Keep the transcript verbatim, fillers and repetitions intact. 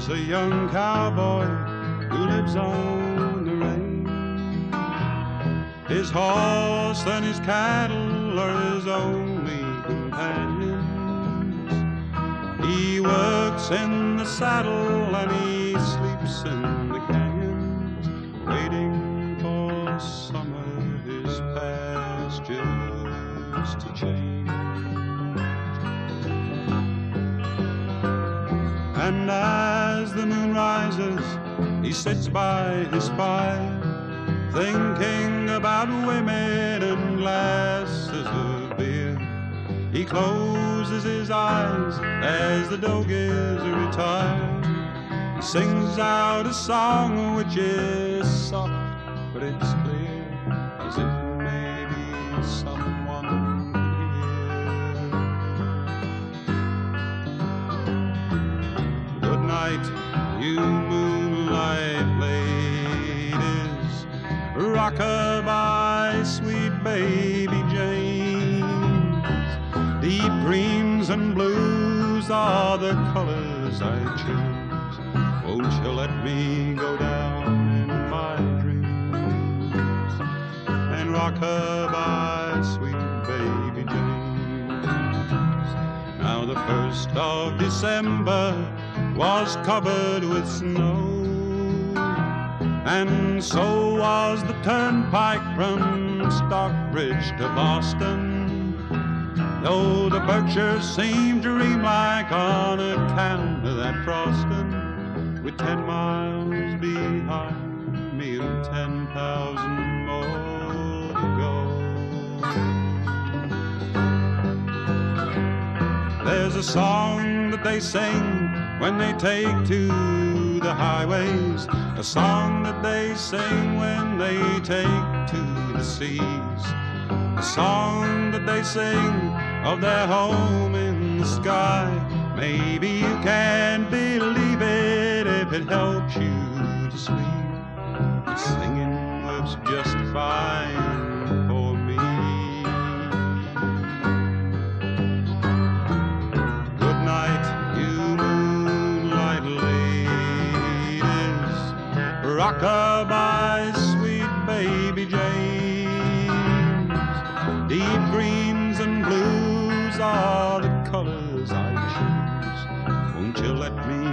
There's a young cowboy who lives on the range. His horse and his cattle are his only companions. He works in the saddle and he sleeps in the canyons, waiting for summer, his pastures to change. And as the moon rises, he sits by his fire, thinking about women and glasses of beer. He closes his eyes as the dogies retire. He sings out a song which is soft, but it's clear, as if maybe someone could hear. Good night, you moonlight ladies, rock-a-bye, sweet baby James. Deep greens and blues are the colors I choose. Won't you let me go down in my dreams and rock-a-bye, sweet baby James? Now the first of December was covered with snow, and so was the turnpike from Stockbridge to Boston. Though the Berkshires seemed to ream like on account of that frosting, with ten miles behind me and ten thousand more to go. There's a song that they sing when they take to the highways, a song that they sing when they take to the seas, a song that they sing of their home in the sky. Maybe you can't believe it if it helps you to sleep. The singing works just fine for me. Good night, you moonlight ladies, rock-a-bye, sweet baby James. Deep greens and blues are the colors I choose. Won't you let me